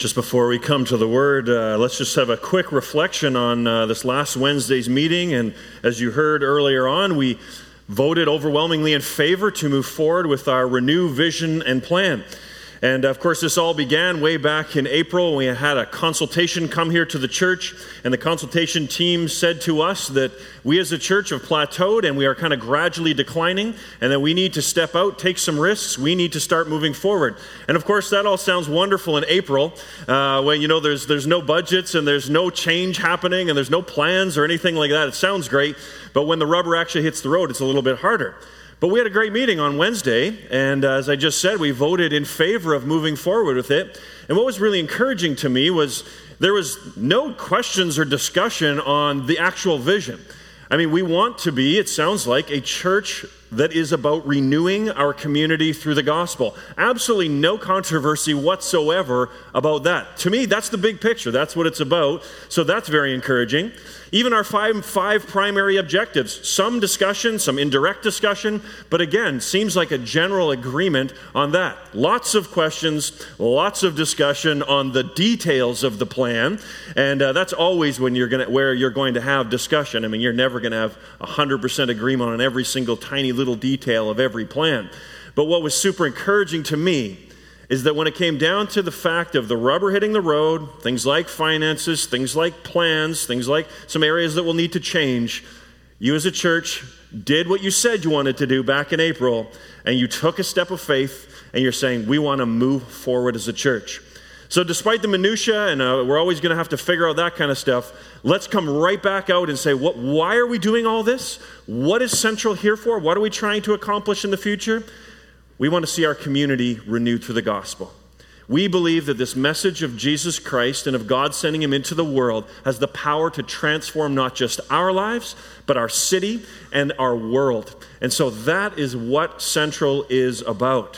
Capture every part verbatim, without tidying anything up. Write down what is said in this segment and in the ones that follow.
Just before we come to the Word, uh, let's just have a quick reflection on uh, this last Wednesday's meeting. And as you heard earlier on, we voted overwhelmingly in favor to move forward with our Renew vision and plan. And of course, this all began way back in April. We had a consultation come here to the church, and the consultation team said to us that we as a church have plateaued and we are kind of gradually declining, and that we need to step out, take some risks. We need to start moving forward. And of course, that all sounds wonderful in April, uh, when you know there's there's no budgets and there's no change happening and there's no plans or anything like that. It sounds great, but when the rubber actually hits the road, it's a little bit harder. But we had a great meeting on Wednesday, and uh, as I just said, we voted in favor of moving forward with it. And what was really encouraging to me was there was no questions or discussion on the actual vision. I mean, we want to be, it sounds like, a church that is about renewing our community through the gospel. Absolutely no controversy whatsoever about that. To me, that's the big picture. That's what it's about. So that's very encouraging. Even our five, five primary objectives, some discussion, some indirect discussion, but again, seems like a general agreement on that. Lots of questions, lots of discussion on the details of the plan, and uh, that's always when you're going where you're going to have discussion. I mean, you're never going to have one hundred percent agreement on every single tiny little detail of every plan. But what was super encouraging to me is that when it came down to the fact of the rubber hitting the road, things like finances, things like plans, things like some areas that will need to change, you as a church did what you said you wanted to do back in April, and you took a step of faith, and you're saying, we want to move forward as a church. So despite the minutia, and uh, we're always going to have to figure out that kind of stuff, let's come right back out and say, what? Why are we doing all this? What is Central here for? What are we trying to accomplish in the future? We want to see our community renewed through the gospel. We believe that this message of Jesus Christ and of God sending him into the world has the power to transform not just our lives, but our city and our world. And so that is what Central is about.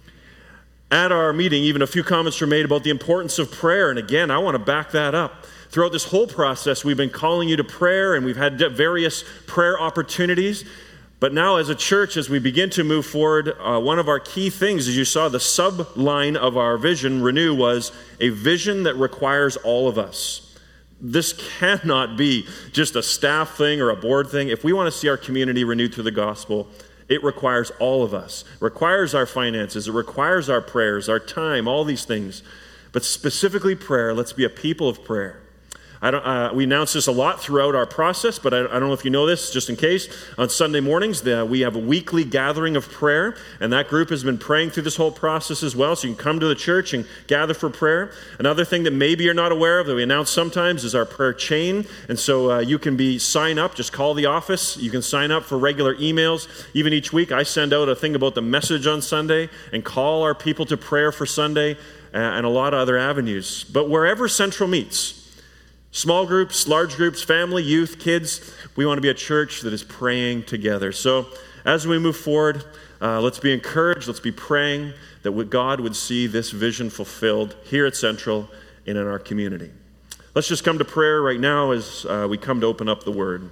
At our meeting, even a few comments were made about the importance of prayer. And again, I want to back that up. Throughout this whole process, we've been calling you to prayer, and we've had various prayer opportunities. But now as a church, as we begin to move forward, uh, one of our key things, as you saw, the subline of our vision, Renew, was a vision that requires all of us. This cannot be just a staff thing or a board thing. If we want to see our community renewed through the gospel, it requires all of us. It requires our finances. It requires our prayers, our time, all these things. But specifically prayer, let's be a people of prayer. I don't, uh, we announce this a lot throughout our process, but I, I don't know if you know this, just in case. On Sunday mornings, the, we have a weekly gathering of prayer, and that group has been praying through this whole process as well, so you can come to the church and gather for prayer. Another thing that maybe you're not aware of that we announce sometimes is our prayer chain, and so uh, you can be sign up, just call the office. You can sign up for regular emails. Even each week, I send out a thing about the message on Sunday and call our people to prayer for Sunday, uh, and a lot of other avenues. But wherever Central meets, small groups, large groups, family, youth, kids, we want to be a church that is praying together. So as we move forward, uh, let's be encouraged, let's be praying that God would see this vision fulfilled here at Central and in our community. Let's just come to prayer right now as uh, we come to open up the Word.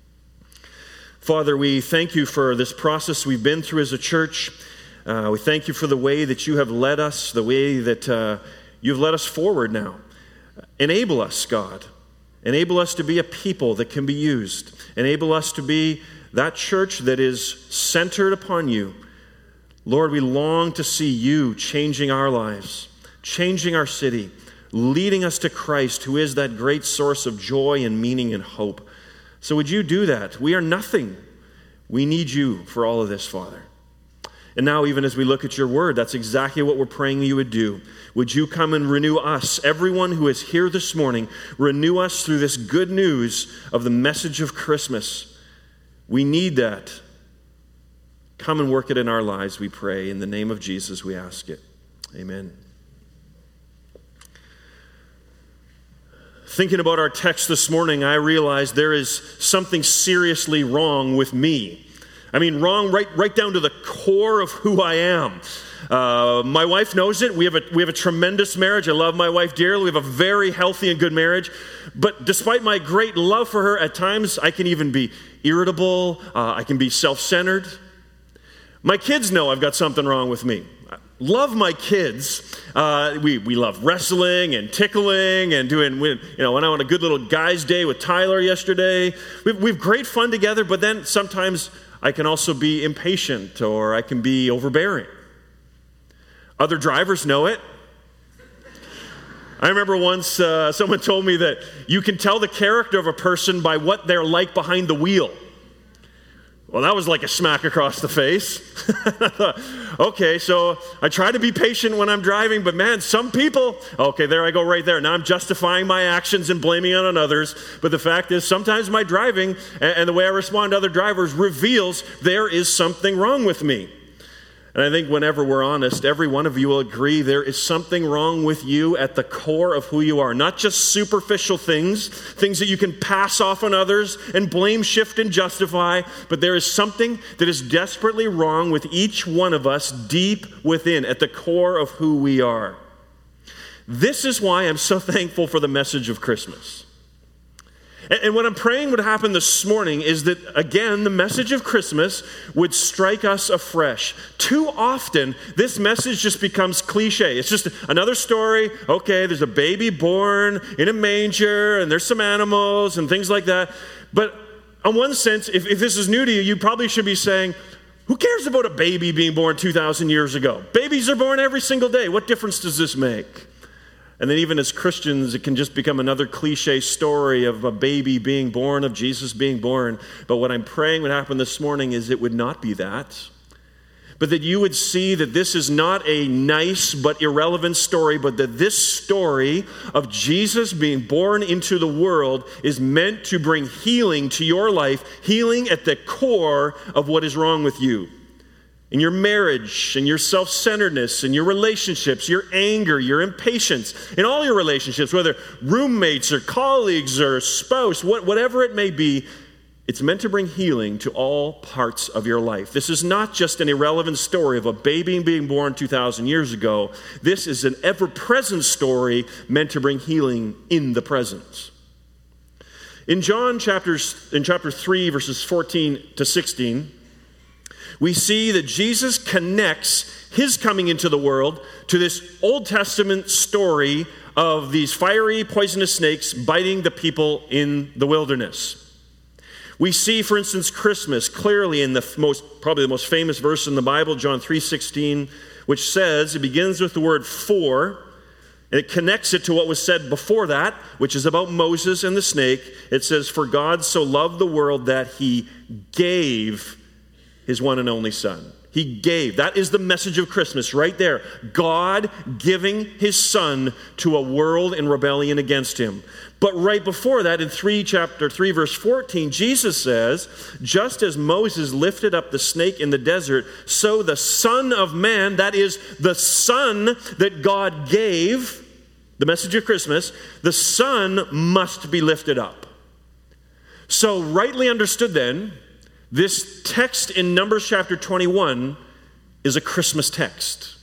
Father, we thank you for this process we've been through as a church. Uh, we thank you for the way that you have led us, the way that uh, you've led us forward now. Enable us, God. Enable us to be a people that can be used. Enable us to be that church that is centered upon you. Lord, we long to see you changing our lives, changing our city, leading us to Christ, who is that great source of joy and meaning and hope. So would you do that? We are nothing. We need you for all of this, Father. And now, even as we look at your word, that's exactly what we're praying you would do. Would you come and renew us, everyone who is here this morning, renew us through this good news of the message of Christmas. We need that. Come and work it in our lives, we pray. In the name of Jesus, we ask it. Amen. Thinking about our text this morning, I realized there is something seriously wrong with me. I mean, wrong right, right down to the core of who I am. Uh, my wife knows it. We have a we have a tremendous marriage. I love my wife dearly. We have a very healthy and good marriage. But despite my great love for her, at times I can even be irritable. Uh, I can be self-centered. My kids know I've got something wrong with me. love my kids. Uh, we, we love wrestling and tickling and doing, you know, went out on a good little guys' day with Tyler yesterday. We have, we have great fun together, but then sometimes I can also be impatient or I can be overbearing. Other drivers know it. I remember once uh, someone told me that you can tell the character of a person by what they're like behind the wheel. Well, that was like a smack across the face. Okay, so I try to be patient when I'm driving, but man, some people, okay, there I go right there. Now I'm justifying my actions and blaming it on others. But the fact is, sometimes my driving and, and the way I respond to other drivers reveals there is something wrong with me. And I think whenever we're honest, every one of you will agree there is something wrong with you at the core of who you are. Not just superficial things, things that you can pass off on others and blame, shift, and justify, but there is something that is desperately wrong with each one of us deep within, at the core of who we are. This is why I'm so thankful for the message of Christmas. And what I'm praying would happen this morning is that, again, the message of Christmas would strike us afresh. Too often, this message just becomes cliche. It's just another story. Okay, there's a baby born in a manger, and there's some animals and things like that. But in one sense, if, if this is new to you, you probably should be saying, who cares about a baby being born two thousand years ago? Babies are born every single day. What difference does this make? And then even as Christians, it can just become another cliche story of a baby being born, of Jesus being born. But what I'm praying would happen this morning is it would not be that. But that you would see that this is not a nice but irrelevant story, but that this story of Jesus being born into the world is meant to bring healing to your life, healing at the core of what is wrong with you. In your marriage, in your self-centeredness, in your relationships, your anger, your impatience, in all your relationships, whether roommates or colleagues or spouse, whatever it may be, it's meant to bring healing to all parts of your life. This is not just an irrelevant story of a baby being born two thousand years ago. This is an ever-present story meant to bring healing in the present. In John chapters, in chapter three, verses fourteen to sixteen, we see that Jesus connects his coming into the world to this Old Testament story of these fiery, poisonous snakes biting the people in the wilderness. We see, for instance, Christmas clearly in the most, probably the most famous verse in the Bible, John three sixteen, which says, it begins with the word for, and it connects it to what was said before that, which is about Moses and the snake. It says, for God so loved the world that he gave his one and only Son. He gave. That is the message of Christmas right there. God giving his Son to a world in rebellion against him. But right before that, in three, chapter three, verse fourteen, Jesus says, just as Moses lifted up the snake in the desert, so the Son of Man, that is the Son that God gave, the message of Christmas, the Son must be lifted up. So rightly understood then, this text in Numbers chapter twenty-one is a Christmas text.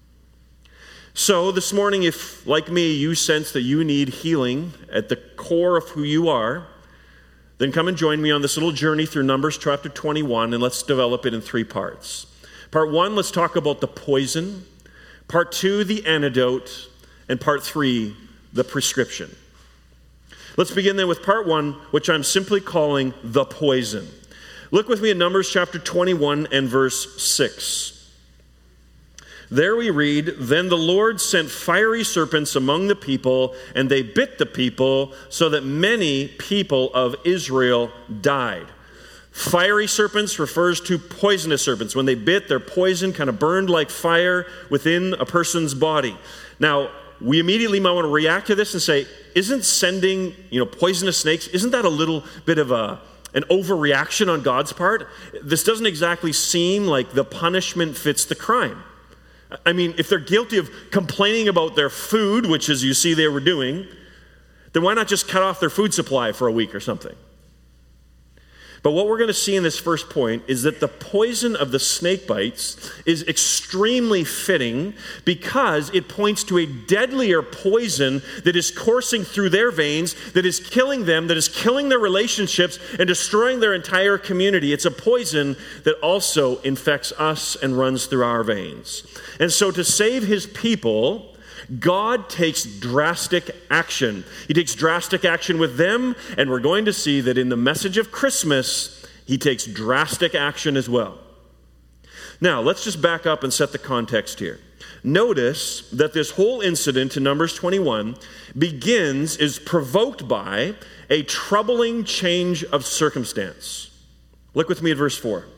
So this morning, if, like me, you sense that you need healing at the core of who you are, then come and join me on this little journey through Numbers chapter twenty-one, and let's develop it in three parts. Part one, let's talk about the poison. Part two, the antidote. And part three, the prescription. Let's begin then with part one, which I'm simply calling the poison. Look with me at Numbers chapter twenty-one and verse six. There we read, then the Lord sent fiery serpents among the people, and they bit the people, so that many people of Israel died. Fiery serpents refers to poisonous serpents. When they bit, their poison kind of burned like fire within a person's body. Now, we immediately might want to react to this and say, isn't sending, you know, poisonous snakes, isn't that a little bit of a an overreaction on God's part? This doesn't exactly seem like the punishment fits the crime. I mean, if they're guilty of complaining about their food, which as you see they were doing, then why not just cut off their food supply for a week or something? But what we're going to see in this first point is that the poison of the snake bites is extremely fitting because it points to a deadlier poison that is coursing through their veins, that is killing them, that is killing their relationships and destroying their entire community. It's a poison that also infects us and runs through our veins. And so to save his people, God takes drastic action. He takes drastic action with them, and we're going to see that in the message of Christmas, he takes drastic action as well. Now, let's just back up and set the context here. Notice that this whole incident in Numbers twenty-one begins, is provoked by a troubling change of circumstance. Look with me at verse four.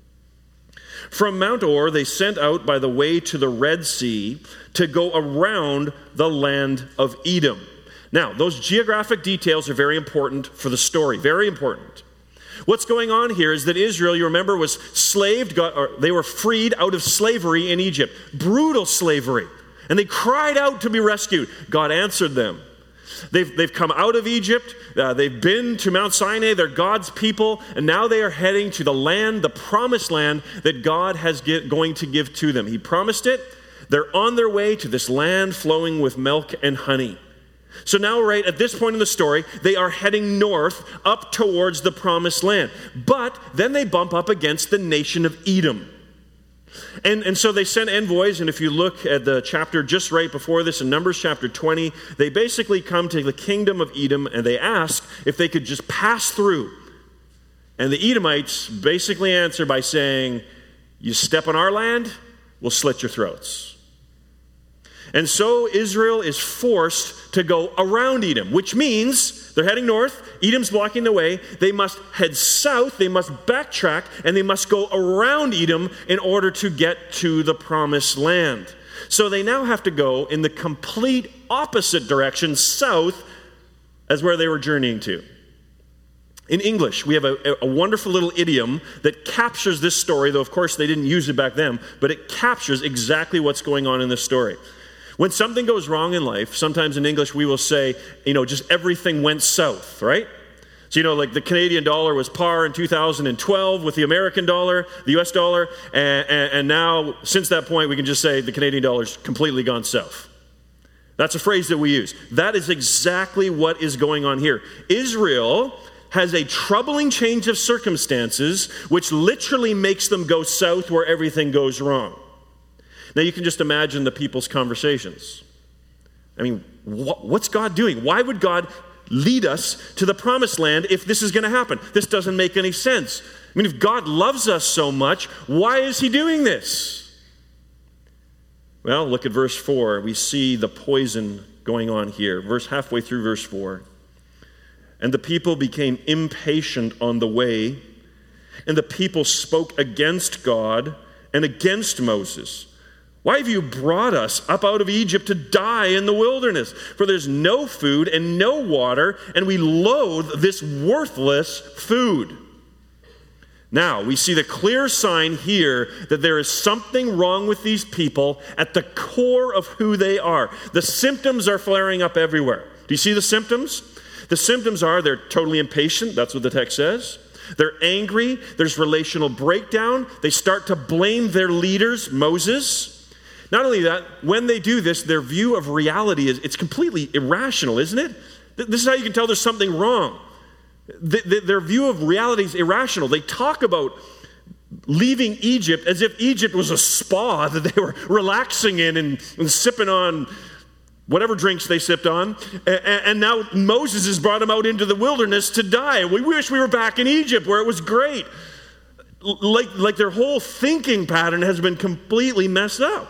From Mount Or, they sent out by the way to the Red Sea to go around the land of Edom. Now, those geographic details are very important for the story, very important. What's going on here is that Israel, you remember, was slaved, got, or they were freed out of slavery in Egypt, brutal slavery, and they cried out to be rescued. God answered them. They've, they've come out of Egypt, uh, they've been to Mount Sinai, they're God's people, and now they are heading to the land, the promised land that God has get, going to give to them. He promised it. They're on their way to this land flowing with milk and honey. So now, right at this point in the story, they are heading north up towards the promised land. But then they bump up against the nation of Edom. And, and so they sent envoys, and if you look at the chapter just right before this, in Numbers chapter twenty, they basically come to the kingdom of Edom, and they ask if they could just pass through. And the Edomites basically answer by saying, you step on our land, we'll slit your throats. And so Israel is forced to go around Edom, which means they're heading north, Edom's blocking the way, they must head south, they must backtrack, and they must go around Edom in order to get to the promised land. So they now have to go in the complete opposite direction, south, as where they were journeying to. In English, we have a, a wonderful little idiom that captures this story, though of course they didn't use it back then, but it captures exactly what's going on in this story. When something goes wrong in life, sometimes in English we will say, you know, just everything went south, right? So, you know, like the Canadian dollar was par in two thousand twelve with the American dollar, the U S dollar, and, and, and now, since that point, we can just say the Canadian dollar's completely gone south. That's a phrase that we use. That is exactly what is going on here. Israel has a troubling change of circumstances, which literally makes them go south where everything goes wrong. Now, you can just imagine the people's conversations. I mean, wh- what's God doing? Why would God lead us to the promised land if this is going to happen? This doesn't make any sense. I mean, if God loves us so much, why is he doing this? Well, look at verse four. We see the poison going on here. Verse halfway through verse four. And the people became impatient on the way, and the people spoke against God and against Moses. Why have you brought us up out of Egypt to die in the wilderness? For there's no food and no water, and we loathe this worthless food. Now, we see the clear sign here that there is something wrong with these people at the core of who they are. The symptoms are flaring up everywhere. Do you see the symptoms? The symptoms are they're totally impatient. That's what the text says. They're angry. There's relational breakdown. They start to blame their leaders, Moses. Not only that, when they do this, their view of reality is it's completely irrational, isn't it? This is how you can tell there's something wrong. The, the, their view of reality is irrational. They talk about leaving Egypt as if Egypt was a spa that they were relaxing in and, and sipping on whatever drinks they sipped on. And, and now Moses has brought them out into the wilderness to die. We wish we were back in Egypt where it was great. Like, like their whole thinking pattern has been completely messed up.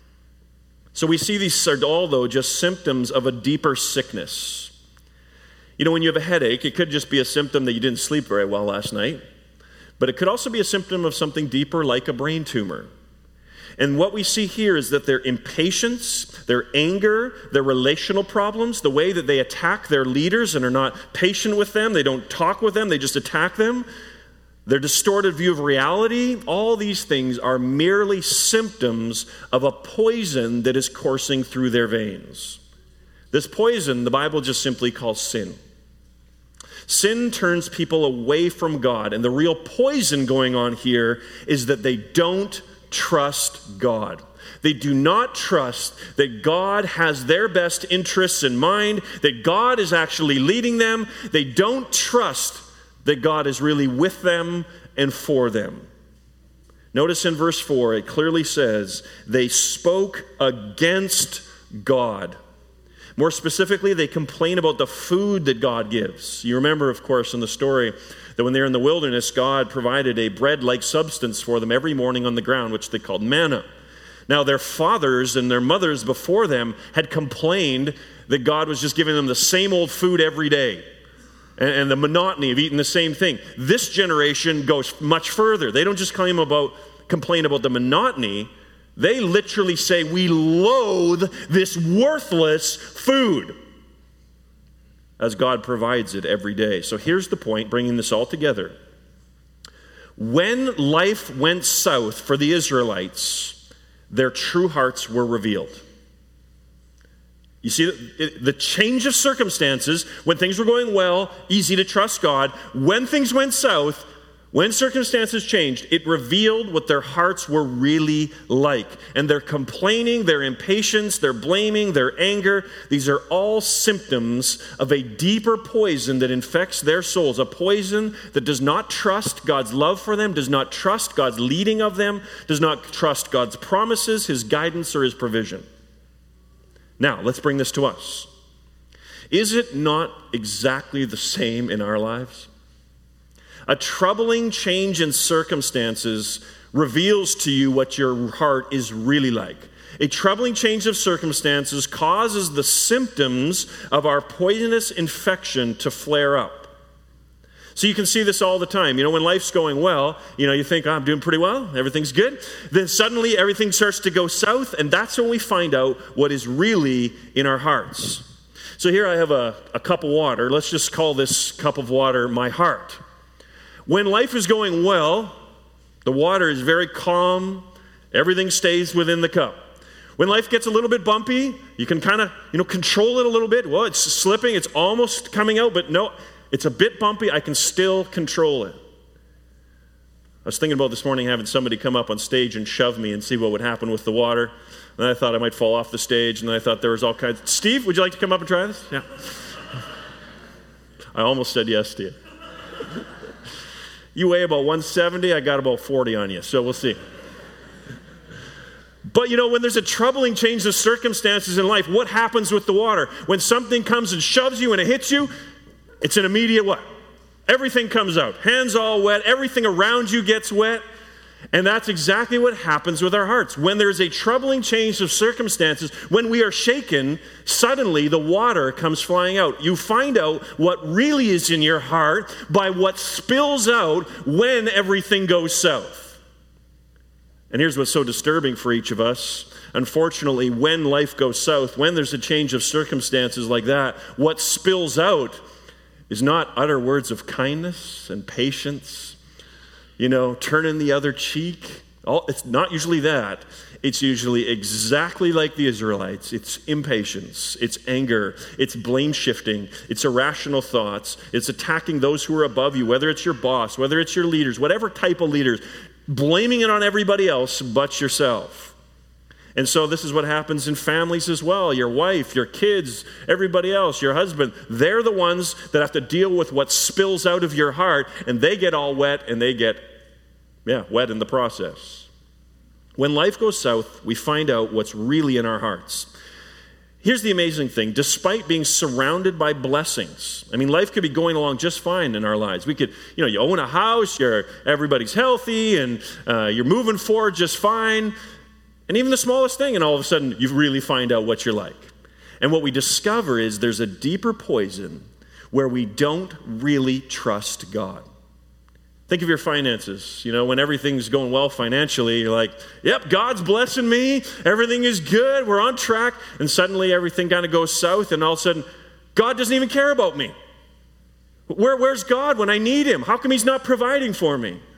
So we see these are all, though, just symptoms of a deeper sickness. You know, when you have a headache, it could just be a symptom that you didn't sleep very well last night. But it could also be a symptom of something deeper, like a brain tumor. And what we see here is that their impatience, their anger, their relational problems, the way that they attack their leaders and are not patient with them, they don't talk with them, they just attack them, their distorted view of reality, all these things are merely symptoms of a poison that is coursing through their veins. This poison, the Bible just simply calls sin. Sin turns people away from God, and the real poison going on here is that they don't trust God. They do not trust that God has their best interests in mind, that God is actually leading them. They don't trust that God is really with them and for them. Notice in verse four, it clearly says, they spoke against God. More specifically, they complain about the food that God gives. You remember, of course, in the story that when they're in the wilderness, God provided a bread-like substance for them every morning on the ground, which they called manna. Now, their fathers and their mothers before them had complained that God was just giving them the same old food every day and, and the monotony of eating the same thing. This generation goes much further. They don't just claim about, complain about the monotony. They literally say, we loathe this worthless food as God provides it every day. So here's the point, bringing this all together. When life went south for the Israelites, their true hearts were revealed. You see, the change of circumstances, when things were going well, easy to trust God. When things went south, when circumstances changed, it revealed what their hearts were really like. And their complaining, their impatience, their blaming, their anger, these are all symptoms of a deeper poison that infects their souls. A poison that does not trust God's love for them, does not trust God's leading of them, does not trust God's promises, His guidance, or His provision. Now, let's bring this to us. Is it not exactly the same in our lives? A troubling change in circumstances reveals to you what your heart is really like. A troubling change of circumstances causes the symptoms of our poisonous infection to flare up. So you can see this all the time. You know, when life's going well, you know, you think, oh, I'm doing pretty well, everything's good. Then suddenly everything starts to go south, and that's when we find out what is really in our hearts. So here I have a, a cup of water. Let's just call this cup of water my heart. When life is going well, the water is very calm. Everything stays within the cup. When life gets a little bit bumpy, you can kind of, you know, control it a little bit. Well, it's slipping. It's almost coming out, but no, it's a bit bumpy. I can still control it. I was thinking about this morning having somebody come up on stage and shove me and see what would happen with the water. And I thought I might fall off the stage, and then I thought there was all kinds. Steve, would you like to come up and try this? Yeah. I almost said yes to you. You weigh about one seventy, I got about forty on you, so we'll see. But you know, when there's a troubling change of circumstances in life, what happens with the water? When something comes and shoves you and it hits you, it's an immediate what? Everything comes out. Hands all wet, everything around you gets wet. And that's exactly what happens with our hearts. When there's a troubling change of circumstances, when we are shaken, suddenly the water comes flying out. You find out what really is in your heart by what spills out when everything goes south. And here's what's so disturbing for each of us. Unfortunately, when life goes south, when there's a change of circumstances like that, what spills out is not utter words of kindness and patience, you know, turning the other cheek. All, it's not usually that. It's usually exactly like the Israelites. It's impatience, it's anger, it's blame shifting, it's irrational thoughts, it's attacking those who are above you, whether it's your boss, whether it's your leaders, whatever type of leaders, blaming it on everybody else but yourself. And so this is what happens in families as well. Your wife, your kids, everybody else, your husband, they're the ones that have to deal with what spills out of your heart, and they get all wet, and they get, yeah, wet in the process. When life goes south, we find out what's really in our hearts. Here's the amazing thing. Despite being surrounded by blessings, I mean, life could be going along just fine in our lives. We could, you know, you own a house, you're, everybody's healthy, and uh, you're moving forward just fine. And even the smallest thing, and all of a sudden, you really find out what you're like. And what we discover is there's a deeper poison where we don't really trust God. Think of your finances. You know, when everything's going well financially, you're like, yep, God's blessing me. Everything is good. We're on track. And suddenly everything kind of goes south, and all of a sudden, God doesn't even care about me. Where, where's God when I need Him? How come He's not providing for me?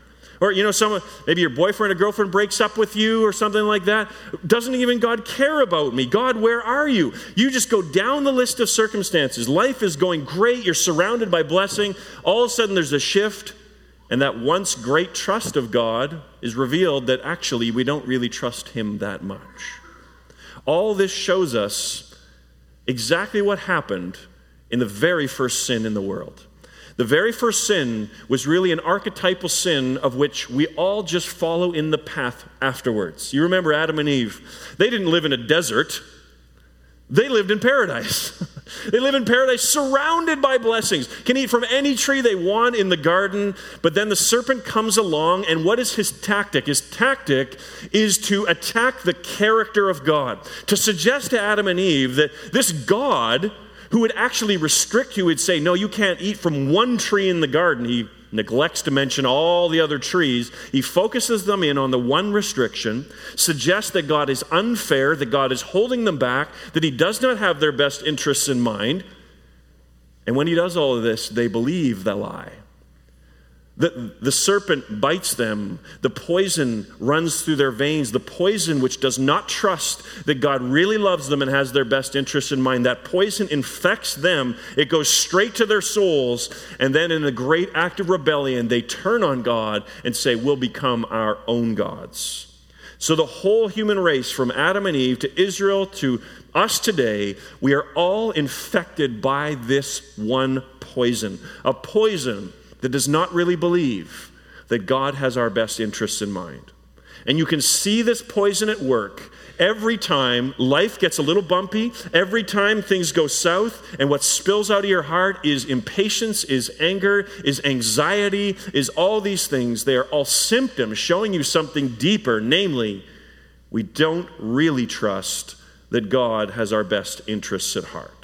Or, you know, someone, maybe your boyfriend or girlfriend breaks up with you or something like that. Doesn't even God care about me? God, where are you? You just go down the list of circumstances. Life is going great. You're surrounded by blessing. All of a sudden there's a shift, and that once great trust of God is revealed that actually we don't really trust him that much. All this shows us exactly what happened in the very first sin in the world. The very first sin was really an archetypal sin of which we all just follow in the path afterwards. You remember Adam and Eve. They didn't live in a desert. They lived in paradise. They live in paradise surrounded by blessings. Can eat from any tree they want in the garden. But then the serpent comes along, and what is his tactic? His tactic is to attack the character of God. To suggest to Adam and Eve that this God who would actually restrict you, would say, no, you can't eat from one tree in the garden. He neglects to mention all the other trees. He focuses them in on the one restriction, suggests that God is unfair, that God is holding them back, that he does not have their best interests in mind. And when he does all of this, they believe the lie. The, the serpent bites them. The poison runs through their veins. The poison which does not trust that God really loves them and has their best interests in mind. That poison infects them. It goes straight to their souls. And then in a great act of rebellion, they turn on God and say, we'll become our own gods. So the whole human race, from Adam and Eve to Israel to us today, we are all infected by this one poison. A poison that does not really believe that God has our best interests in mind. And you can see this poison at work every time life gets a little bumpy, every time things go south, and what spills out of your heart is impatience, is anger, is anxiety, is all these things. They are all symptoms showing you something deeper, namely, we don't really trust that God has our best interests at heart.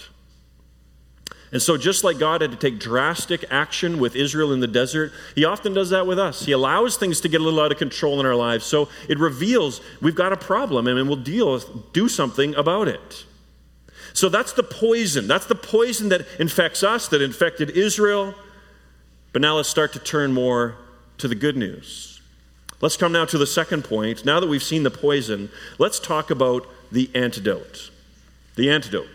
And so just like God had to take drastic action with Israel in the desert, he often does that with us. He allows things to get a little out of control in our lives. So it reveals we've got a problem and we'll deal, do something about it. So that's the poison. That's the poison that infects us, that infected Israel. But now let's start to turn more to the good news. Let's come now to the second point. Now that we've seen the poison, let's talk about the antidote. The antidote.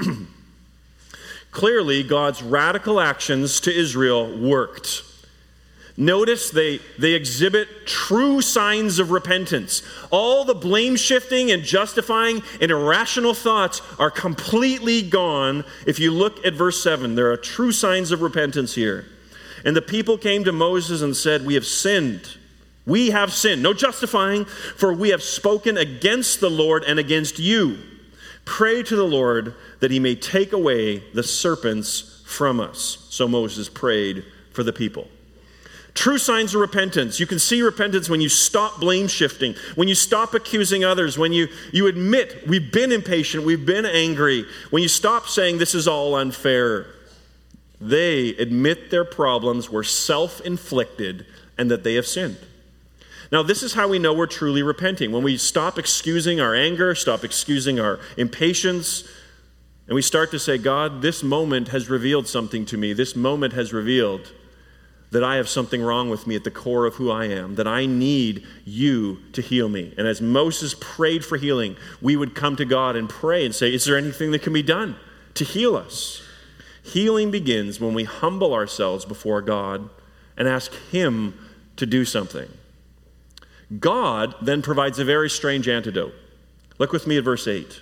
Clearly, God's radical actions to Israel worked. Notice they, they exhibit true signs of repentance. All the blame shifting and justifying and irrational thoughts are completely gone. If you look at verse seven, there are true signs of repentance here. And the people came to Moses and said, we have sinned. We have sinned. No justifying, for we have spoken against the Lord and against you. Pray to the Lord that he may take away the serpents from us. So Moses prayed for the people. True signs of repentance. You can see repentance when you stop blame shifting, when you stop accusing others, when you, you admit we've been impatient, we've been angry, when you stop saying this is all unfair. They admit their problems were self-inflicted and that they have sinned. Now, this is how we know we're truly repenting. When we stop excusing our anger, stop excusing our impatience, and we start to say, God, this moment has revealed something to me. This moment has revealed that I have something wrong with me at the core of who I am, that I need you to heal me. And as Moses prayed for healing, we would come to God and pray and say, is there anything that can be done to heal us? Healing begins when we humble ourselves before God and ask him to do something. God then provides a very strange antidote. Look with me at verse eight.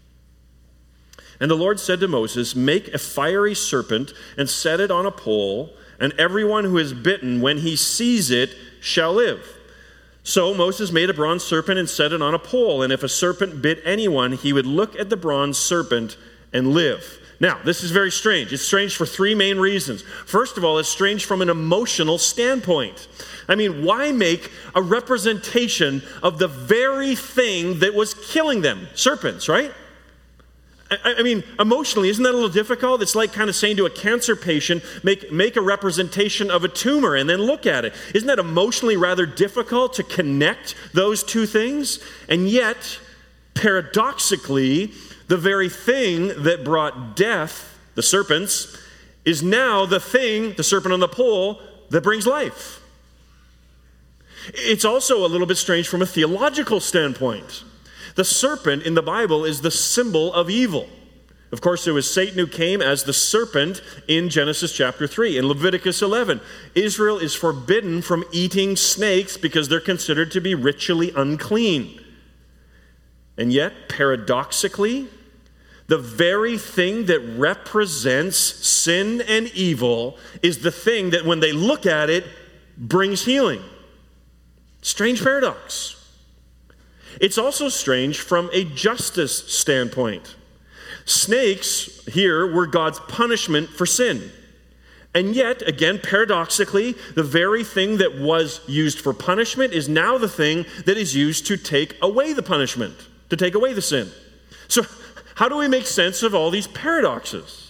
And the Lord said to Moses, make a fiery serpent and set it on a pole, and everyone who is bitten, when he sees it, shall live. So Moses made a bronze serpent and set it on a pole, and if a serpent bit anyone, he would look at the bronze serpent and live. Now, this is very strange. It's strange for three main reasons. First of all, it's strange from an emotional standpoint. I mean, why make a representation of the very thing that was killing them? Serpents, right? I, I mean, emotionally, isn't that a little difficult? It's like kind of saying to a cancer patient, make, make a representation of a tumor and then look at it. Isn't that emotionally rather difficult to connect those two things? And yet, paradoxically, the very thing that brought death, the serpents, is now the thing, the serpent on the pole, that brings life. It's also a little bit strange from a theological standpoint. The serpent in the Bible is the symbol of evil. Of course, it was Satan who came as the serpent in Genesis chapter three. In Leviticus eleven, Israel is forbidden from eating snakes because they're considered to be ritually unclean. And yet, paradoxically, the very thing that represents sin and evil is the thing that when they look at it, brings healing. Strange paradox. It's also strange from a justice standpoint. Snakes here were God's punishment for sin. And yet, again, paradoxically, the very thing that was used for punishment is now the thing that is used to take away the punishment, to take away the sin. So, how do we make sense of all these paradoxes?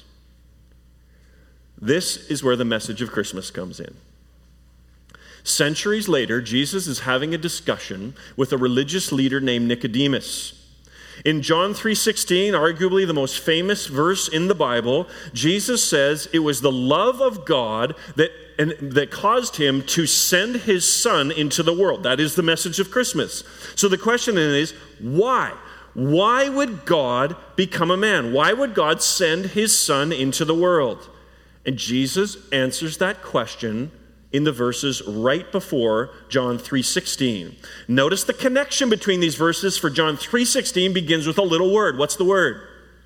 This is where the message of Christmas comes in. Centuries later, Jesus is having a discussion with a religious leader named Nicodemus. In John three sixteen, arguably the most famous verse in the Bible, Jesus says it was the love of God that, and, that caused him to send his son into the world. That is the message of Christmas. So the question then is, why? Why would God become a man? Why would God send his son into the world? And Jesus answers that question in the verses right before John three sixteen. Notice the connection between these verses for John three sixteen begins with a little word. What's the word?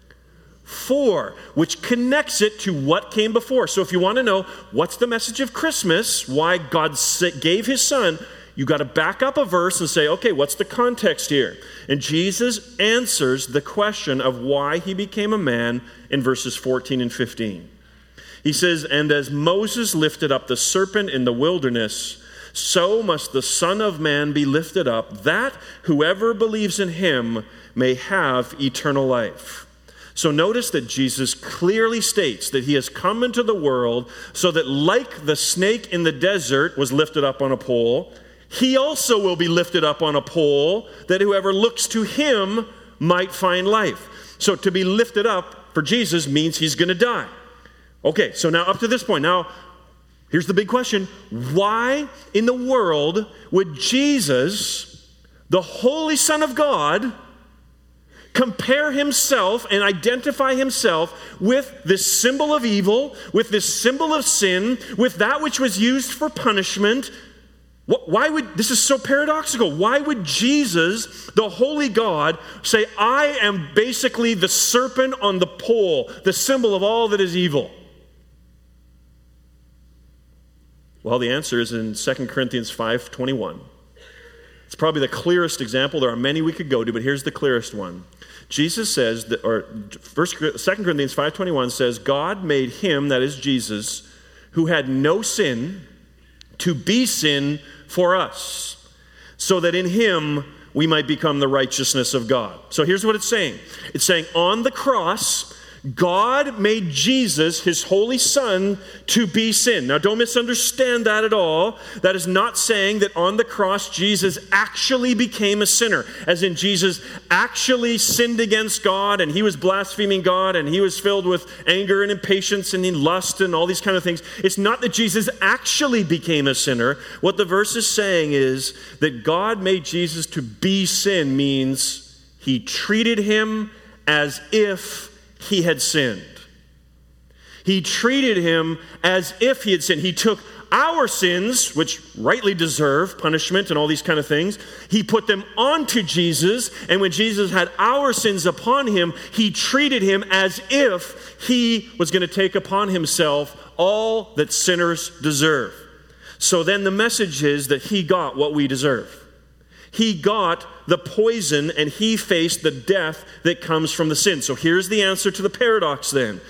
For, which connects it to what came before. So if you want to know what's the message of Christmas, why God gave his son, you got to back up a verse and say, okay, what's the context here? And Jesus answers the question of why he became a man in verses fourteen and fifteen. He says, and as Moses lifted up the serpent in the wilderness, so must the Son of Man be lifted up, that whoever believes in him may have eternal life. So notice that Jesus clearly states that he has come into the world so that like the snake in the desert was lifted up on a pole, he also will be lifted up on a pole, that whoever looks to him might find life. So to be lifted up for Jesus means he's going to die. Okay, so now up to this point, now here's the big question. Why in the world would Jesus, the Holy Son of God, compare himself and identify himself with this symbol of evil, with this symbol of sin, with that which was used for punishment? Why would, this is so paradoxical, why would Jesus, the holy God, say, I am basically the serpent on the pole, the symbol of all that is evil? Well, the answer is in Second Corinthians five twenty-one. It's probably the clearest example. There are many we could go to, but here's the clearest one. Jesus says, that, or Second Corinthians five twenty-one says, God made him, that is Jesus, who had no sin, to be sin for us, so that in him we might become the righteousness of God. So here's what it's saying. It's saying on the cross, God made Jesus, his holy son, to be sin. Now don't misunderstand that at all. That is not saying that on the cross Jesus actually became a sinner, as in Jesus actually sinned against God and he was blaspheming God and he was filled with anger and impatience and lust and all these kind of things. It's not that Jesus actually became a sinner. What the verse is saying is that God made Jesus to be sin means he treated him as if he had sinned. He treated him as if he had sinned. He took our sins, which rightly deserve punishment and all these kind of things, he put them onto Jesus, and when Jesus had our sins upon him, he treated him as if he was going to take upon himself all that sinners deserve. So then the message is that he got what we deserve. He got the poison and he faced the death that comes from the sin. So here's the answer to the paradox then.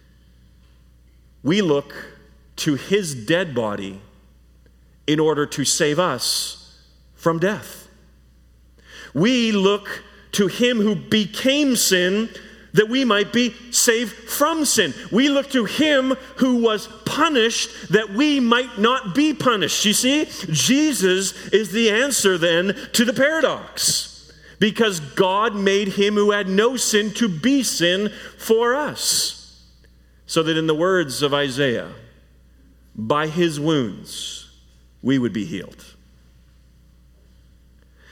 We look to his dead body in order to save us from death. We look to him who became sin that we might be saved from sin. We look to him who was punished that we might not be punished. You see, Jesus is the answer then to the paradox, because God made him who had no sin to be sin for us, so that in the words of Isaiah, by his wounds we would be healed.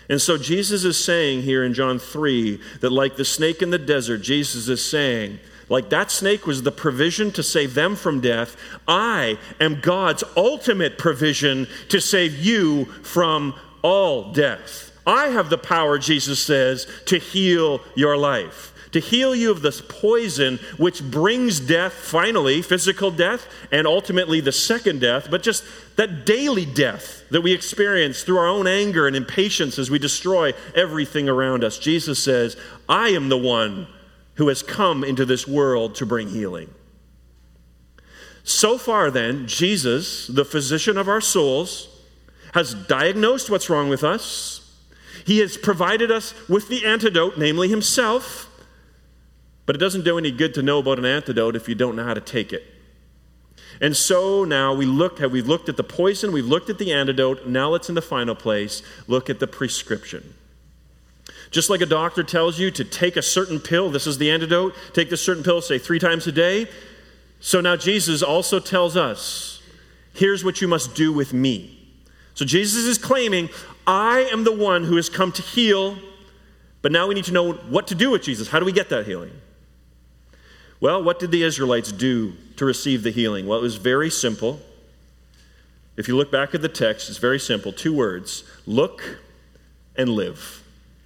And so Jesus is saying here in John three that like the snake in the desert, Jesus is saying, like that snake was the provision to save them from death, I am God's ultimate provision to save you from all death. I have the power, Jesus says, to heal your life, to heal you of this poison which brings death, finally, physical death, and ultimately the second death, but just that daily death that we experience through our own anger and impatience as we destroy everything around us. Jesus says, I am the one who has come into this world to bring healing. So far then, Jesus, the physician of our souls, has diagnosed what's wrong with us. He has provided us with the antidote, namely himself. But it doesn't do any good to know about an antidote if you don't know how to take it. And so now we look, have we looked at the poison, we've looked at the antidote, now let's in the final place look at the prescription. Just like a doctor tells you to take a certain pill, this is the antidote, take this certain pill, say three times a day. So now Jesus also tells us, here's what you must do with me. So Jesus is claiming, I am the one who has come to heal, but now we need to know what to do with Jesus. How do we get that healing? Well, what did the Israelites do to receive the healing? Well, it was very simple. If you look back at the text, it's very simple. Two words, look and live.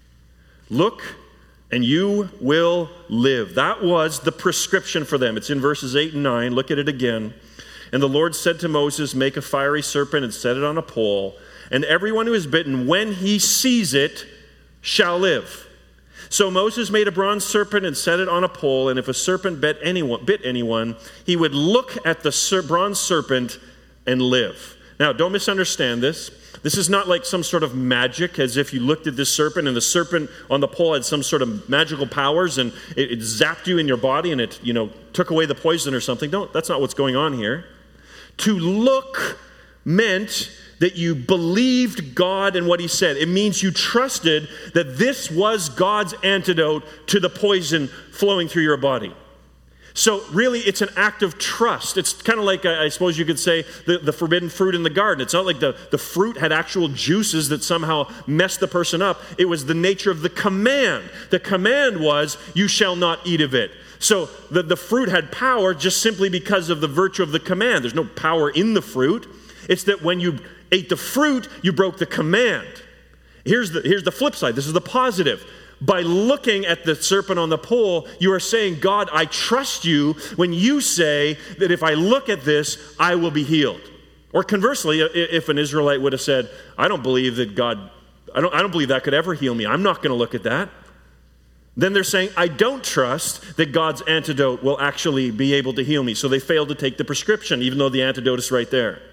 Look, and you will live. That was the prescription for them. It's in verses eight and nine. Look at it again. And the Lord said to Moses, make a fiery serpent and set it on a pole, and everyone who is bitten, when he sees it, shall live. So Moses made a bronze serpent and set it on a pole, and if a serpent bit anyone, bit anyone, he would look at the ser- bronze serpent and live. Now, don't misunderstand this. This is not like some sort of magic, as if you looked at this serpent and the serpent on the pole had some sort of magical powers and it, it zapped you in your body and it, you know, took away the poison or something. Don't, that's not what's going on here. To look meant that you believed God and what he said. It means you trusted that this was God's antidote to the poison flowing through your body. So really, it's an act of trust. It's kind of like, I suppose you could say, the, the forbidden fruit in the garden. It's not like the, the fruit had actual juices that somehow messed the person up. It was the nature of the command. The command was, you shall not eat of it. So the, the fruit had power just simply because of the virtue of the command. There's no power in the fruit. It's that when you ate the fruit, you broke the command. Here's the, here's the flip side. This is the positive. By looking at the serpent on the pole, you are saying, God, I trust you when you say that if I look at this, I will be healed. Or conversely, if an Israelite would have said, I don't believe that God, I don't, I don't believe that could ever heal me. I'm not going to look at that. Then they're saying, I don't trust that God's antidote will actually be able to heal me. So they failed to take the prescription, even though the antidote is right there.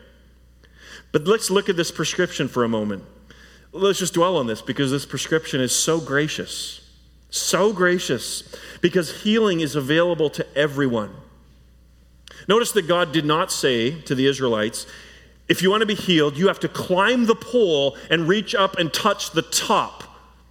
But let's look at this prescription for a moment. Let's just dwell on this because this prescription is so gracious. So gracious. Because healing is available to everyone. Notice that God did not say to the Israelites, if you want to be healed, you have to climb the pole and reach up and touch the top.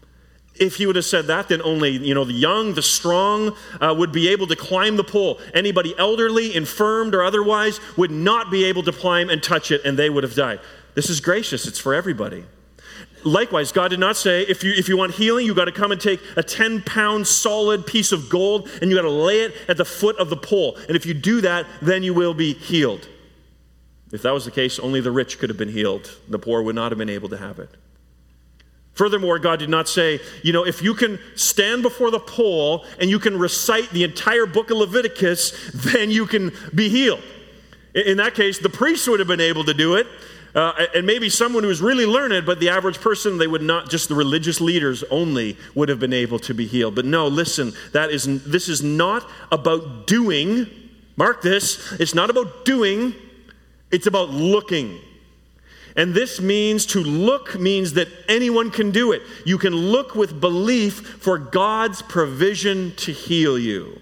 If he would have said that, then only, you know, the young, the strong uh, would be able to climb the pole. Anybody elderly, infirmed, or otherwise would not be able to climb and touch it, and they would have died. This is gracious. It's for everybody. Likewise, God did not say, if you if you want healing, you got to come and take a ten-pound solid piece of gold, and you got to lay it at the foot of the pole. And if you do that, then you will be healed. If that was the case, only the rich could have been healed. The poor would not have been able to have it. Furthermore, God did not say, you know, if you can stand before the pole and you can recite the entire book of Leviticus, then you can be healed. In that case, the priest would have been able to do it, uh, and maybe someone who was really learned, but the average person, they would not, just the religious leaders only would have been able to be healed. But no, listen, that is, this is not about doing. Mark this, it's not about doing, it's about looking. And this means to look means that anyone can do it. You can look with belief for God's provision to heal you.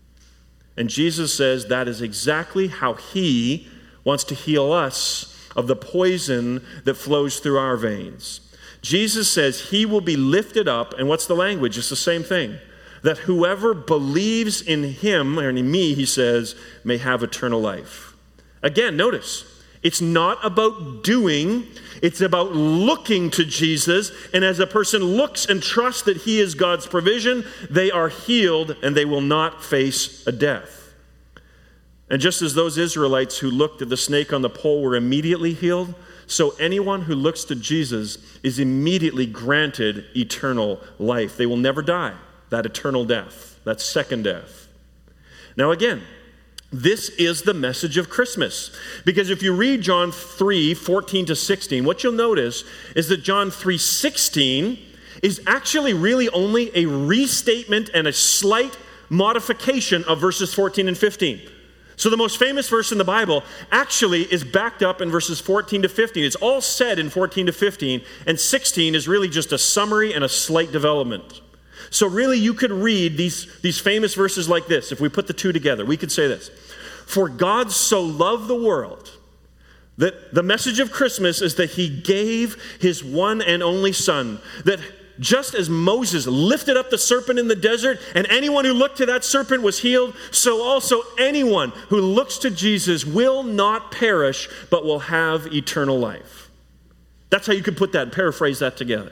And Jesus says that is exactly how he wants to heal us of the poison that flows through our veins. Jesus says he will be lifted up, and what's the language? It's the same thing. That whoever believes in him, or in me, he says, may have eternal life. Again, notice, It's not about doing, it's about looking to Jesus. And as a person looks and trusts that he is God's provision, they are healed and they will not face a death. And just as those Israelites who looked at the snake on the pole were immediately healed, so anyone who looks to Jesus is immediately granted eternal life. They will never die, that eternal death, that second death. Now again, this is the message of Christmas. Because if you read John three, fourteen to sixteen, what you'll notice is that John three sixteen is actually really only a restatement and a slight modification of verses fourteen and fifteen. So the most famous verse in the Bible actually is backed up in verses fourteen to fifteen. It's all said in fourteen to fifteen, and sixteen is really just a summary and a slight development. So really you could read these, these famous verses like this. If we put the two together, we could say this. For God so loved the world that the message of Christmas is that he gave his one and only son, that just as Moses lifted up the serpent in the desert and anyone who looked to that serpent was healed, so also anyone who looks to Jesus will not perish but will have eternal life. That's how you could put that and paraphrase that together.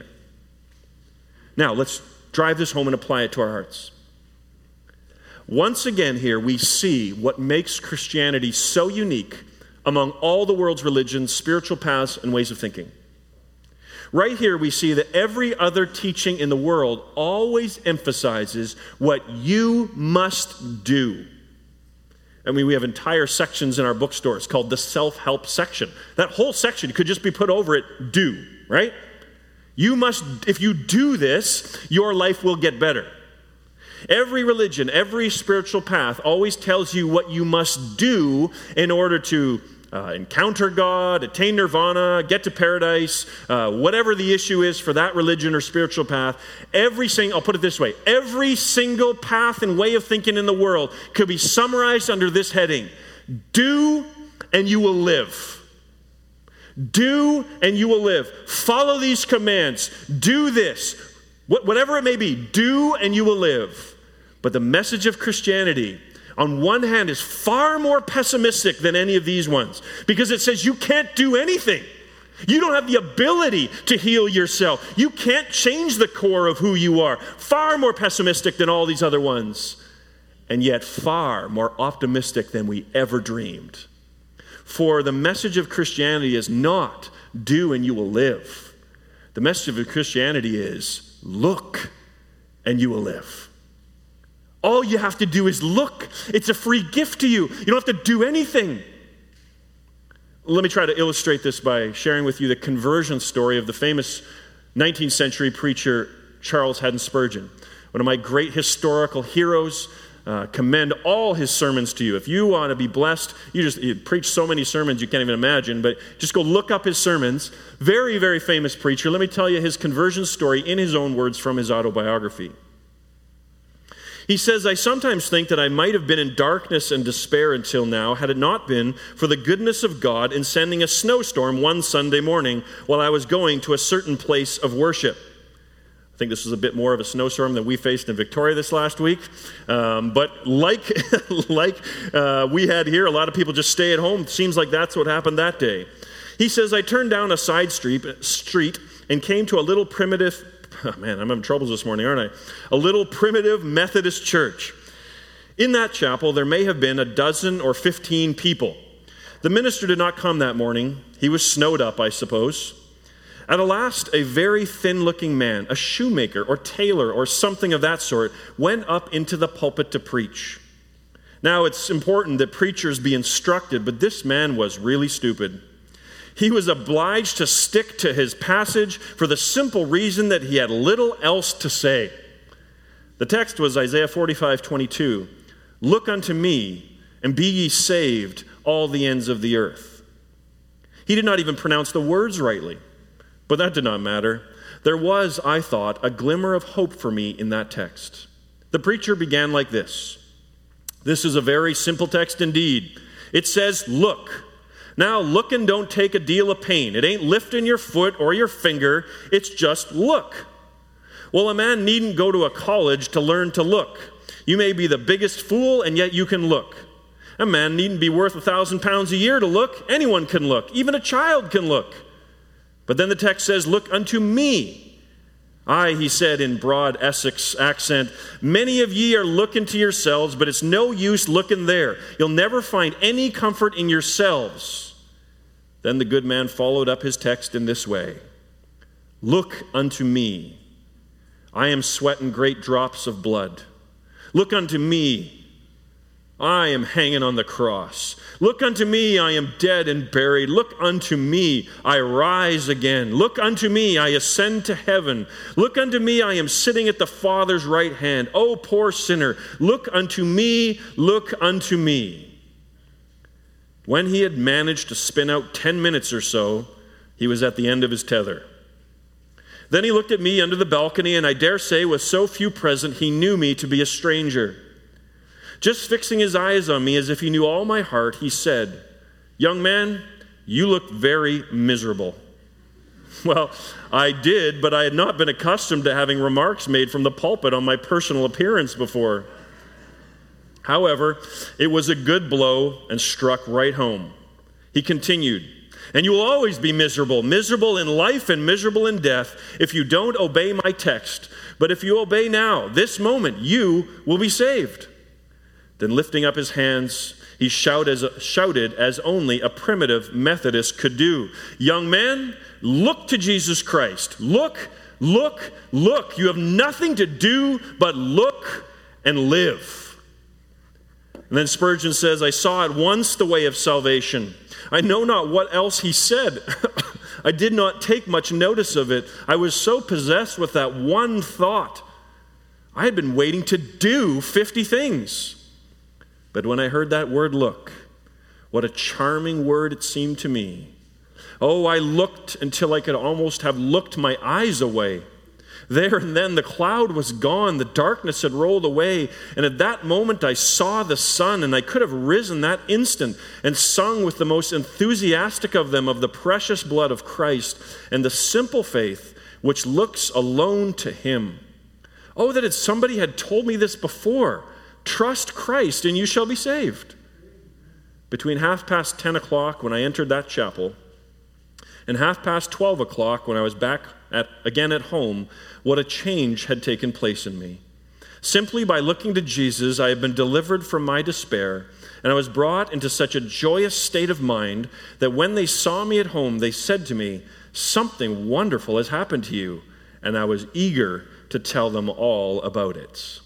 Now let's drive this home and apply it to our hearts. Once again here we see what makes Christianity so unique among all the world's religions, spiritual paths, and ways of thinking. Right here we see that every other teaching in the world always emphasizes what you must do. I mean, we have entire sections in our bookstores called the self-help section. That whole section could just be put over it, do, right? You must, if you do this, your life will get better. Every religion, every spiritual path always tells you what you must do in order to uh, encounter God, attain nirvana, get to paradise, uh, whatever the issue is for that religion or spiritual path. Every single, I'll put it this way, every single path and way of thinking in the world could be summarized under this heading: do and you will live. Do and you will live. Follow these commands. Do this. Whatever it may be, do and you will live. But the message of Christianity, on one hand, is far more pessimistic than any of these ones, because it says you can't do anything. You don't have the ability to heal yourself. You can't change the core of who you are. Far more pessimistic than all these other ones, and yet far more optimistic than we ever dreamed. For the message of Christianity is not do and you will live. The message of Christianity is look and you will live. All you have to do is look. It's a free gift to you. You don't have to do anything. Let me try to illustrate this by sharing with you the conversion story of the famous nineteenth century preacher Charles Haddon Spurgeon, one of my great historical heroes. Uh, commend all his sermons to you. If you want to be blessed, you just you preach so many sermons you can't even imagine, but just go look up his sermons. Very, very famous preacher. Let me tell you his conversion story in his own words from his autobiography. He says, I sometimes think that I might have been in darkness and despair until now had it not been for the goodness of God in sending a snowstorm one Sunday morning while I was going to a certain place of worship. I think this was a bit more of a snowstorm than we faced in Victoria this last week. Um, but like, like uh, we had here, a lot of people just stay at home. Seems like that's what happened that day. He says, I turned down a side street, street and came to a little primitive, oh man, I'm having troubles this morning, aren't I? A little primitive Methodist church. In that chapel, there may have been a dozen or fifteen people. The minister did not come that morning. He was snowed up, I suppose. At last, a very thin-looking man, a shoemaker or tailor or something of that sort, went up into the pulpit to preach. Now, it's important that preachers be instructed, but this man was really stupid. He was obliged to stick to his passage for the simple reason that he had little else to say. The text was Isaiah forty-five twenty-two. Look unto me, and be ye saved, all the ends of the earth. He did not even pronounce the words rightly. But that did not matter. There was, I thought, a glimmer of hope for me in that text. The preacher began like this. This is a very simple text indeed. It says, look. Now, look and don't take a deal of pain. It ain't lifting your foot or your finger. It's just look. Well, a man needn't go to a college to learn to look. You may be the biggest fool, and yet you can look. A man needn't be worth a thousand pounds a year to look. Anyone can look. Even a child can look. But then the text says, look unto me. I, he said in broad Essex accent, many of ye are looking to yourselves, but it's no use looking there. You'll never find any comfort in yourselves. Then the good man followed up his text in this way. Look unto me. I am sweating great drops of blood. Look unto me. I am hanging on the cross. Look unto me, I am dead and buried. Look unto me, I rise again. Look unto me, I ascend to heaven. Look unto me, I am sitting at the Father's right hand. O poor sinner, look unto me, look unto me. When he had managed to spin out ten minutes or so, he was at the end of his tether. Then he looked at me under the balcony, and I dare say with so few present, he knew me to be a stranger. Just fixing his eyes on me as if he knew all my heart, he said, young man, you look very miserable. Well, I did, but I had not been accustomed to having remarks made from the pulpit on my personal appearance before. However, it was a good blow and struck right home. He continued, and you will always be miserable, miserable in life and miserable in death if you don't obey my text. But if you obey now, this moment, you will be saved. Then lifting up his hands, he shouted as, shouted as only a primitive Methodist could do. Young man, look to Jesus Christ. Look, look, look. You have nothing to do but look and live. And then Spurgeon says, I saw at once the way of salvation. I know not what else he said. I did not take much notice of it. I was so possessed with that one thought. I had been waiting to do fifty things. But when I heard that word look, what a charming word it seemed to me. Oh, I looked until I could almost have looked my eyes away. There and then the cloud was gone, the darkness had rolled away, and at that moment I saw the sun, and I could have risen that instant and sung with the most enthusiastic of them of the precious blood of Christ and the simple faith which looks alone to him. Oh, that if somebody had told me this before. Trust Christ and you shall be saved. Between half past ten o'clock when I entered that chapel and half past twelve o'clock when I was back at, again at home, what a change had taken place in me. Simply by looking to Jesus, I had been delivered from my despair, and I was brought into such a joyous state of mind that when they saw me at home, they said to me, something wonderful has happened to you, and I was eager to tell them all about it.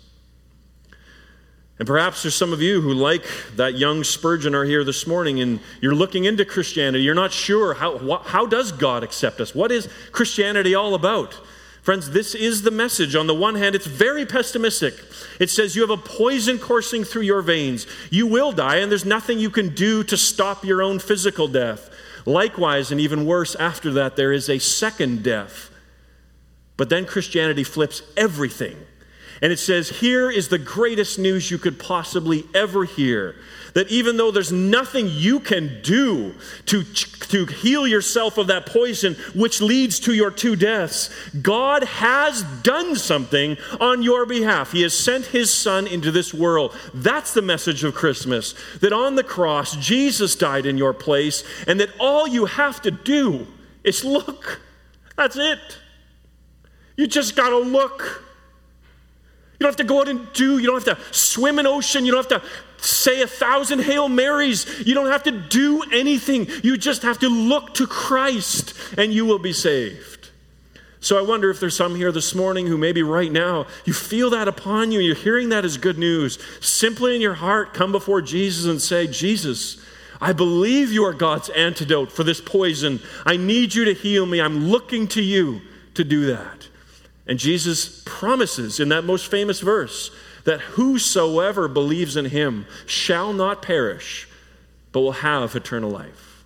And perhaps there's some of you who, like that young Spurgeon, are here this morning and you're looking into Christianity. You're not sure, how, wh- how does God accept us? What is Christianity all about? Friends, this is the message. On the one hand, it's very pessimistic. It says you have a poison coursing through your veins. You will die, and there's nothing you can do to stop your own physical death. Likewise, and even worse, after that, there is a second death. But then Christianity flips everything. And it says, here is the greatest news you could possibly ever hear. That even though there's nothing you can do to, to heal yourself of that poison which leads to your two deaths, God has done something on your behalf. He has sent his Son into this world. That's the message of Christmas. That on the cross, Jesus died in your place, and that all you have to do is look. That's it. You just got to look. You don't have to go out and do, you don't have to swim an ocean, you don't have to say a thousand Hail Marys, you don't have to do anything. You just have to look to Christ and you will be saved. So I wonder if there's some here this morning who maybe right now, you feel that upon you, and you're hearing that as good news. Simply in your heart, come before Jesus and say, Jesus, I believe you are God's antidote for this poison. I need you to heal me. I'm looking to you to do that. And Jesus promises in that most famous verse that whosoever believes in him shall not perish, but will have eternal life.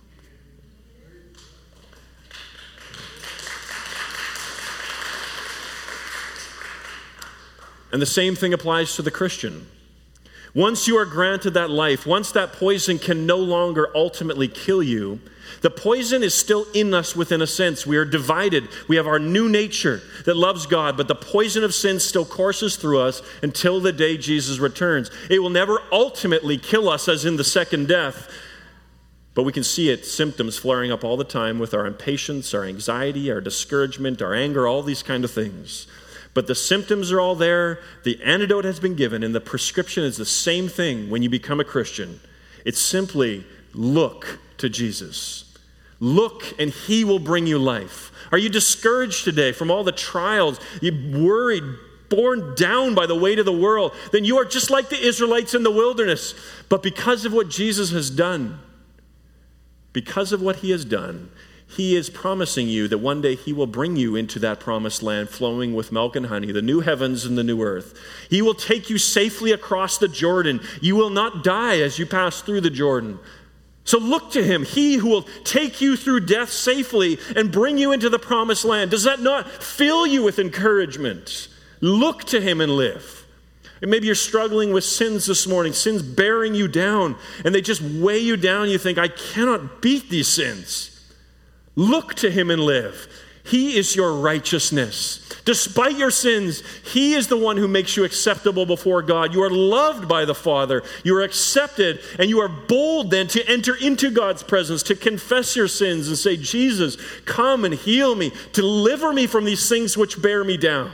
And the same thing applies to the Christian. Once you are granted that life, once that poison can no longer ultimately kill you, the poison is still in us within a sense. We are divided. We have our new nature that loves God, but the poison of sin still courses through us until the day Jesus returns. It will never ultimately kill us as in the second death, but we can see it, symptoms flaring up all the time with our impatience, our anxiety, our discouragement, our anger, all these kind of things. But the symptoms are all there. The antidote has been given, and the prescription is the same thing when you become a Christian. It's simply look to Jesus. Look, and he will bring you life. Are you discouraged today from all the trials? You're worried, borne down by the weight of the world? Then you are just like the Israelites in the wilderness. But because of what Jesus has done, because of what he has done, he is promising you that one day he will bring you into that promised land flowing with milk and honey, the new heavens and the new earth. He will take you safely across the Jordan. You will not die as you pass through the Jordan. So look to him, he who will take you through death safely and bring you into the promised land. Does that not fill you with encouragement? Look to him and live. And maybe you're struggling with sins this morning, sins bearing you down, and they just weigh you down. You think, I cannot beat these sins. Look to him and live. He is your righteousness. Despite your sins, he is the one who makes you acceptable before God. You are loved by the Father. You are accepted, and you are bold then to enter into God's presence, to confess your sins and say, Jesus, come and heal me, deliver me from these things which bear me down.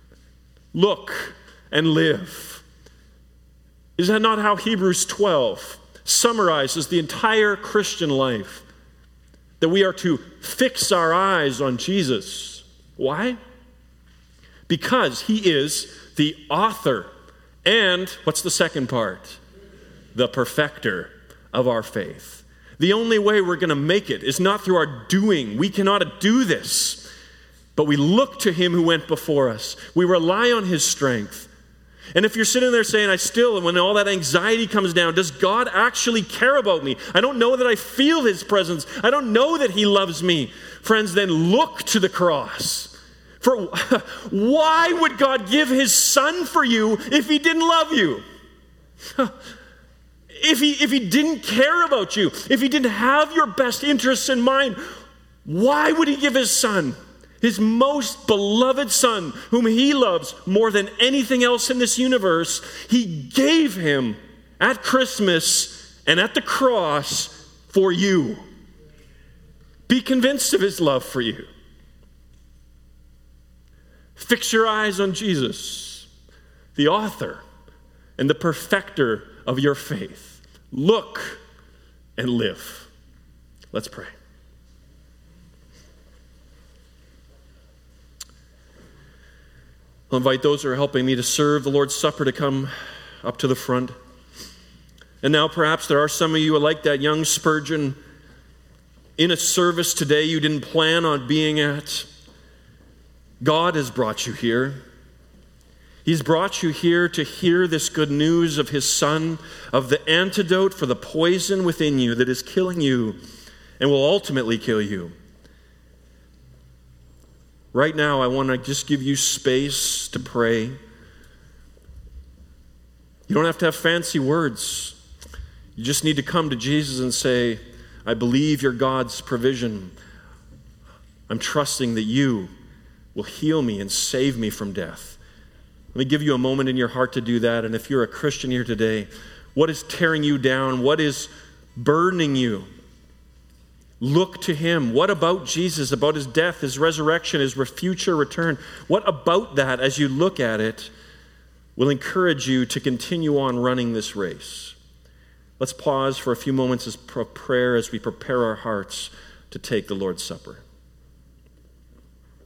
Look and live. Is that not how Hebrews twelve summarizes the entire Christian life? That we are to fix our eyes on Jesus. Why? Because he is the author and, what's the second part? The perfecter of our faith. The only way we're going to make it is not through our doing. We cannot do this. But we look to him who went before us. We rely on his strength. And if you're sitting there saying, I still, and when all that anxiety comes down, does God actually care about me? I don't know that I feel his presence. I don't know that he loves me. Friends, then look to the cross. For why would God give his son for you if he didn't love you? If he, if he didn't care about you, if he didn't have your best interests in mind, why would he give his son? His most beloved son, whom he loves more than anything else in this universe, he gave him at Christmas and at the cross for you. Be convinced of his love for you. Fix your eyes on Jesus, the author and the perfecter of your faith. Look and live. Let's pray. I'll invite those who are helping me to serve the Lord's Supper to come up to the front. And now perhaps there are some of you who are like that young Spurgeon in a service today you didn't plan on being at. God has brought you here. He's brought you here to hear this good news of his Son, of the antidote for the poison within you that is killing you and will ultimately kill you. Right now, I want to just give you space to pray. You don't have to have fancy words. You just need to come to Jesus and say, I believe you're God's provision. I'm trusting that you will heal me and save me from death. Let me give you a moment in your heart to do that. And if you're a Christian here today, what is tearing you down? What is burdening you? Look to him. What about Jesus, about his death, his resurrection, his future return? What about that, as you look at it, will encourage you to continue on running this race? Let's pause for a few moments of prayer as we prepare our hearts to take the Lord's Supper.